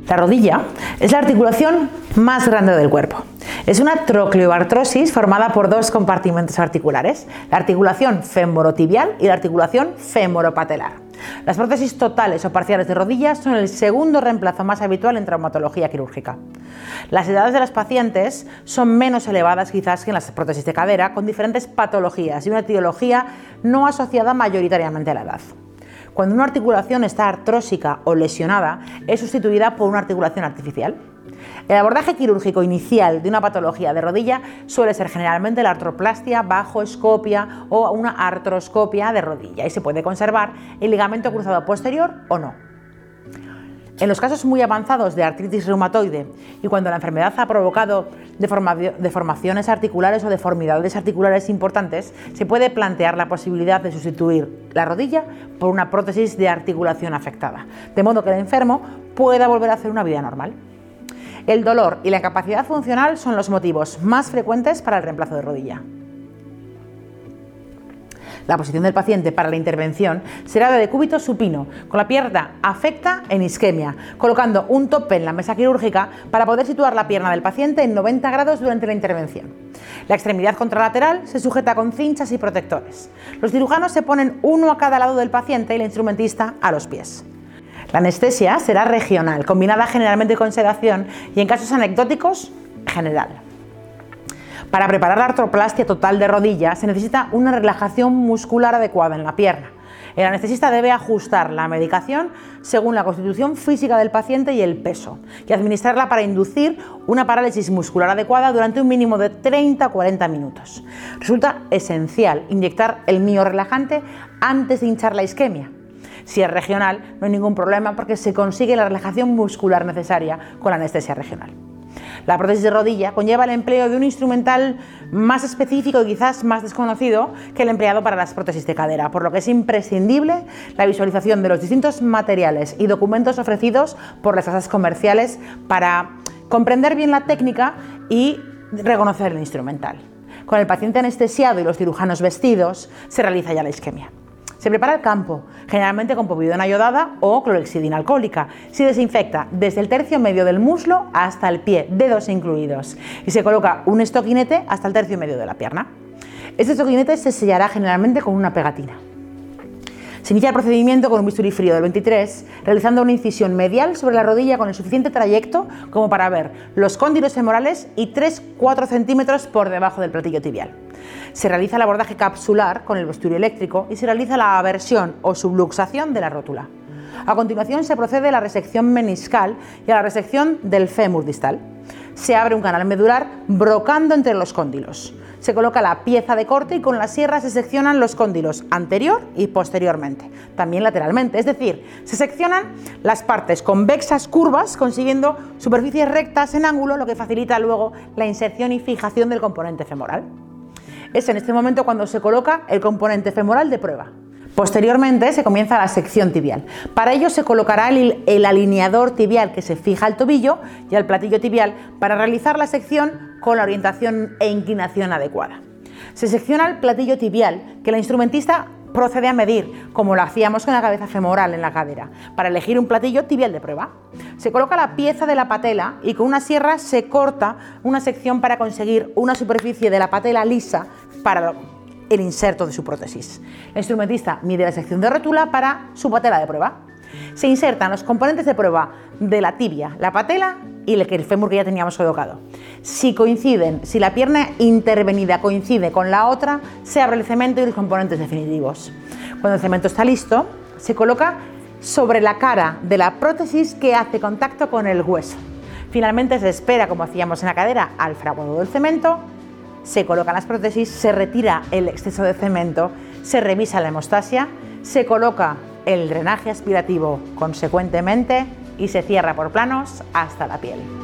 La rodilla es la articulación más grande del cuerpo. Es una trocleoartrosis formada por dos compartimentos articulares, la articulación femorotibial y la articulación femoropatelar. Las prótesis totales o parciales de rodillas son el segundo reemplazo más habitual en traumatología quirúrgica. Las edades de las pacientes son menos elevadas quizás que en las prótesis de cadera, con diferentes patologías y una etiología no asociada mayoritariamente a la edad. Cuando una articulación está artrósica o lesionada, es sustituida por una articulación artificial. El abordaje quirúrgico inicial de una patología de rodilla suele ser generalmente la artroplastia bajo escopia o una artroscopia de rodilla y se puede conservar el ligamento cruzado posterior o no. En los casos muy avanzados de artritis reumatoide y cuando la enfermedad ha provocado deformaciones articulares o deformidades articulares importantes, se puede plantear la posibilidad de sustituir la rodilla por una prótesis de articulación afectada, de modo que el enfermo pueda volver a hacer una vida normal. El dolor y la incapacidad funcional son los motivos más frecuentes para el reemplazo de rodilla. La posición del paciente para la intervención será de decúbito supino, con la pierna afecta en isquemia, colocando un tope en la mesa quirúrgica para poder situar la pierna del paciente en 90 grados durante la intervención. La extremidad contralateral se sujeta con cinchas y protectores. Los cirujanos se ponen uno a cada lado del paciente y el instrumentista a los pies. La anestesia será regional, combinada generalmente con sedación y en casos anecdóticos, general. Para preparar la artroplastia total de rodilla se necesita una relajación muscular adecuada en la pierna. El anestesista debe ajustar la medicación según la constitución física del paciente y el peso, y administrarla para inducir una parálisis muscular adecuada durante un mínimo de 30 o 40 minutos. Resulta esencial inyectar el miorelajante antes de hinchar la isquemia. Si es regional, no hay ningún problema porque se consigue la relajación muscular necesaria con la anestesia regional. La prótesis de rodilla conlleva el empleo de un instrumental más específico y quizás más desconocido que el empleado para las prótesis de cadera, por lo que es imprescindible la visualización de los distintos materiales y documentos ofrecidos por las casas comerciales para comprender bien la técnica y reconocer el instrumental. Con el paciente anestesiado y los cirujanos vestidos, se realiza ya la isquemia. Se prepara el campo, generalmente con povidona iodada o clorhexidina alcohólica. Se desinfecta desde el tercio medio del muslo hasta el pie, dedos incluidos, y se coloca un estoquinete hasta el tercio medio de la pierna. Este estoquinete se sellará generalmente con una pegatina. Se inicia el procedimiento con un bisturí frío del 23, realizando una incisión medial sobre la rodilla con el suficiente trayecto como para ver los cóndilos femorales y 3-4 centímetros por debajo del platillo tibial. Se realiza el abordaje capsular con el bisturí eléctrico y se realiza la aversión o subluxación de la rótula. A continuación se procede a la resección meniscal y a la resección del fémur distal. Se abre un canal medular brocando entre los cóndilos. Se coloca la pieza de corte y con la sierra se seccionan los cóndilos anterior y posteriormente, también lateralmente, es decir, se seccionan las partes convexas curvas consiguiendo superficies rectas en ángulo, lo que facilita luego la inserción y fijación del componente femoral. Es en este momento cuando se coloca el componente femoral de prueba. Posteriormente se comienza la sección tibial. Para ello se colocará el alineador tibial que se fija al tobillo y al platillo tibial para realizar la sección con la orientación e inclinación adecuada. Se secciona el platillo tibial que la instrumentista procede a medir, como lo hacíamos con la cabeza femoral en la cadera, para elegir un platillo tibial de prueba. Se coloca la pieza de la patela y con una sierra se corta una sección para conseguir una superficie de la patela lisa para el inserto de su prótesis. El instrumentista mide la sección de rótula para su patela de prueba. Se insertan los componentes de prueba de la tibia, la patela y el fémur que ya teníamos colocado. Si la pierna intervenida coincide con la otra, se abre el cemento y los componentes definitivos. Cuando el cemento está listo, se coloca sobre la cara de la prótesis que hace contacto con el hueso. Finalmente se espera, como hacíamos en la cadera, al fraguado del cemento. Se colocan las prótesis, se retira el exceso de cemento, se revisa la hemostasia, se coloca el drenaje aspirativo consecuentemente y se cierra por planos hasta la piel.